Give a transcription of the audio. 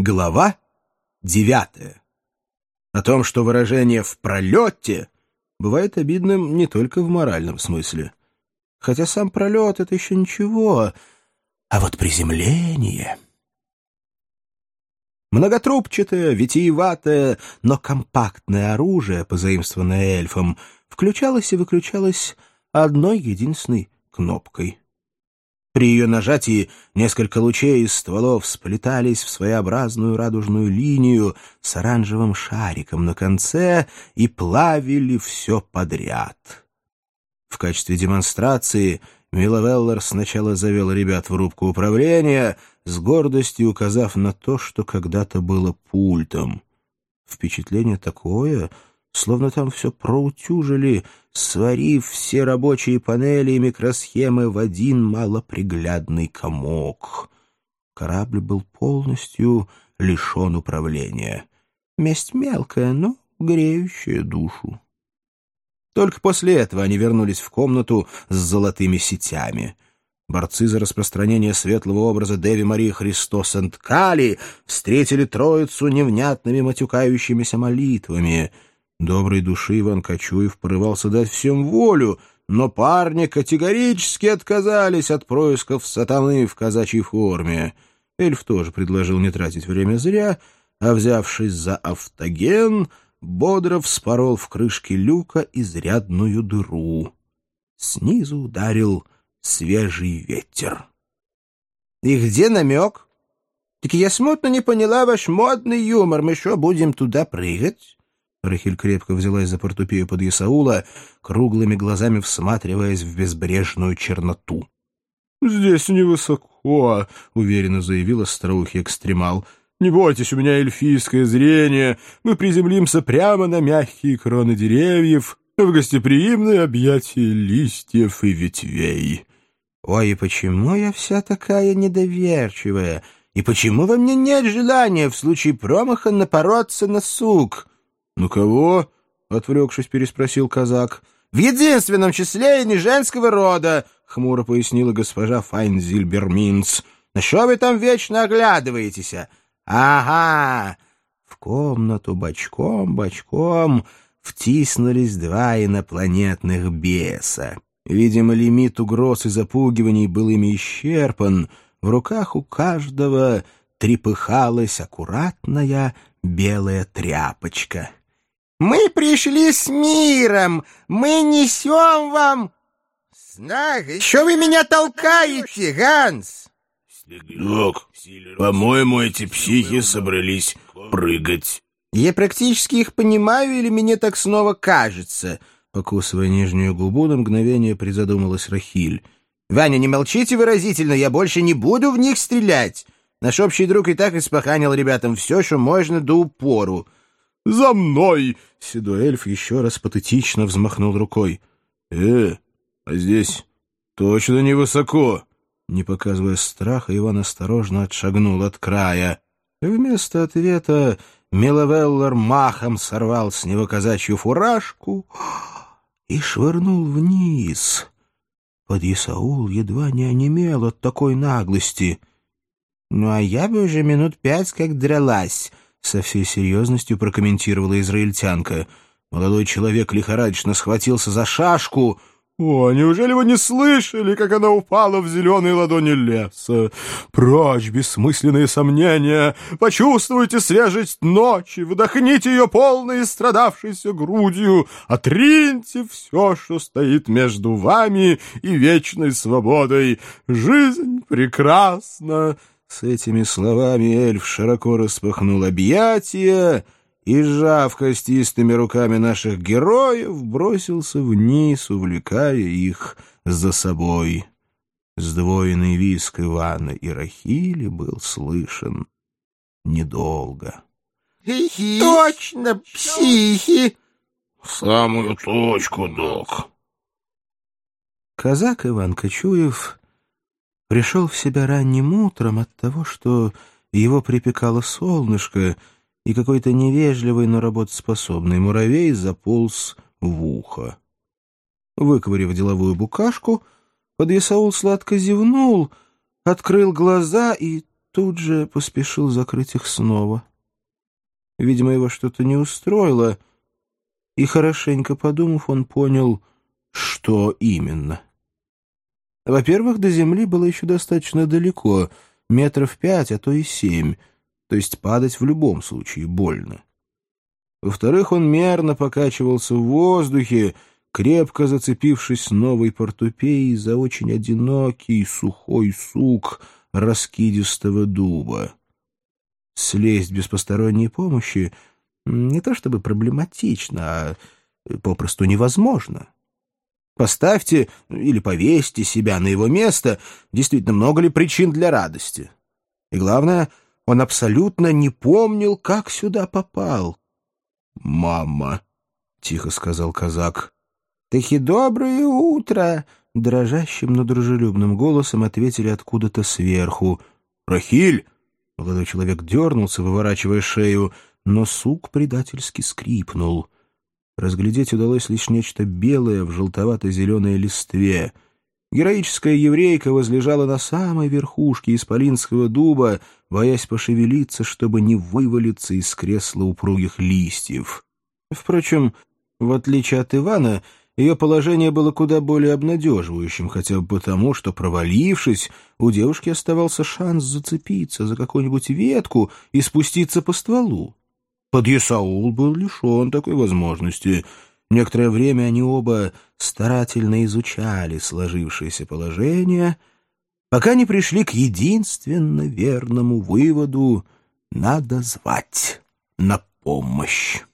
Глава 9. О том, что выражение «в пролете» бывает обидным не только в моральном смысле. Хотя сам пролет — это еще ничего, а вот приземление... Многотрубчатое, витиеватое, но компактное оружие, позаимствованное эльфом, включалось и выключалось одной единственной кнопкой. При ее нажатии несколько лучей из стволов сплетались в своеобразную радужную линию с оранжевым шариком на конце и плавили все подряд. В качестве демонстрации Миловеллар сначала завел ребят в рубку управления, с гордостью указав на то, что когда-то было пультом. Впечатление такое, словно там все проутюжили, сварив все рабочие панели и микросхемы в один малоприглядный комок. Корабль был полностью лишен управления. Месть мелкая, но греющая душу. Только после этого они вернулись в комнату с золотыми сетями. Борцы за распространение светлого образа Деви Марии Христос энд Кали встретили троицу невнятными матюкающимися молитвами. Доброй души Иван Кочуев порывался дать всем волю, но парни категорически отказались от происков сатаны в казачьей форме. Эльф тоже предложил не тратить время зря, а, взявшись за автоген, бодро вспорол в крышке люка изрядную дыру. Снизу ударил свежий ветер. — И где намек? — Так я смутно не поняла ваш модный юмор. Мы что, будем туда прыгать? Рахиль крепко взялась за портупею под Исаула, круглыми глазами всматриваясь в безбрежную черноту. — Здесь невысоко, — уверенно заявил остроухий экстремал. — Не бойтесь, у меня эльфийское зрение. Мы приземлимся прямо на мягкие кроны деревьев, в гостеприимное объятие листьев и ветвей. — Ой, и почему я вся такая недоверчивая? И почему во мне нет желания в случае промаха напороться на сук? — Ну кого? — отвлекшись, переспросил казак. — В единственном числе и не женского рода, — хмуро пояснила госпожа Файнзильберминц. — На что вы там вечно оглядываетесь? — Ага! В комнату бочком втиснулись два инопланетных беса. Видимо, лимит угроз и запугиваний был ими исчерпан. В руках у каждого трепыхалась аккуратная белая тряпочка. «Мы пришли с миром! Мы несем вам...» «Что вы меня толкаете, Ганс?» «Снег, по-моему, эти психи собрались прыгать». «Я практически их понимаю, или мне так снова кажется?» Покусывая нижнюю губу, на мгновение призадумалась Рахиль. «Ваня, не молчите выразительно, я больше не буду в них стрелять. Наш общий друг и так испоханил ребятам все, что можно до упору». «За мной!» — седой эльф еще раз патетично взмахнул рукой. А здесь точно невысоко!» Не показывая страха, Иван осторожно отшагнул от края. Вместо ответа Миловеллар махом сорвал с него казачью фуражку и швырнул вниз. Подъясаул едва не онемел от такой наглости. «Ну, а я бы уже минут 5 как дралась», — со всей серьезностью прокомментировала израильтянка. Молодой человек лихорадочно схватился за шашку. «О, неужели вы не слышали, как она упала в зеленые ладони леса? Прочь бессмысленные сомнения! Почувствуйте свежесть ночи, вдохните ее полной страдавшейся грудью, отриньте все, что стоит между вами и вечной свободой. Жизнь прекрасна!» С этими словами эльф широко распахнул объятия и, сжав костистыми руками наших героев, бросился вниз, увлекая их за собой. Сдвоенный визг Ивана и Рахили был слышен недолго. «Точно, психи!» «В самую точку, док!» Казак Иван Кочуев пришел в себя ранним утром от того, что его припекало солнышко, и какой-то невежливый, но работоспособный муравей заполз в ухо. Выковырив деловую букашку, подъясаул сладко зевнул, открыл глаза и тут же поспешил закрыть их снова. Видимо, его что-то не устроило, и, хорошенько подумав, он понял, что именно. Во-первых, до земли было еще достаточно далеко, 5 метров, а то и 7, то есть падать в любом случае больно. Во-вторых, он мерно покачивался в воздухе, крепко зацепившись новой портупеей за очень одинокий сухой сук раскидистого дуба. Слезть без посторонней помощи не то чтобы проблематично, а попросту невозможно. Поставьте или повесьте себя на его место, действительно, много ли причин для радости? И главное, он абсолютно не помнил, как сюда попал. «Мама», — тихо сказал казак. «Таки доброе утро!» — дрожащим, но дружелюбным голосом ответили откуда-то сверху. «Рахиль!» — молодой человек дернулся, выворачивая шею, но сук предательски скрипнул. Разглядеть удалось лишь нечто белое в желтовато-зеленой листве. Героическая еврейка возлежала на самой верхушке исполинского дуба, боясь пошевелиться, чтобы не вывалиться из кресла упругих листьев. Впрочем, в отличие от Ивана, ее положение было куда более обнадеживающим, хотя бы потому, что, провалившись, у девушки оставался шанс зацепиться за какую-нибудь ветку и спуститься по стволу. Подъясаул был лишен такой возможности. Некоторое время они оба старательно изучали сложившееся положение, пока не пришли к единственно верному выводу — надо звать на помощь.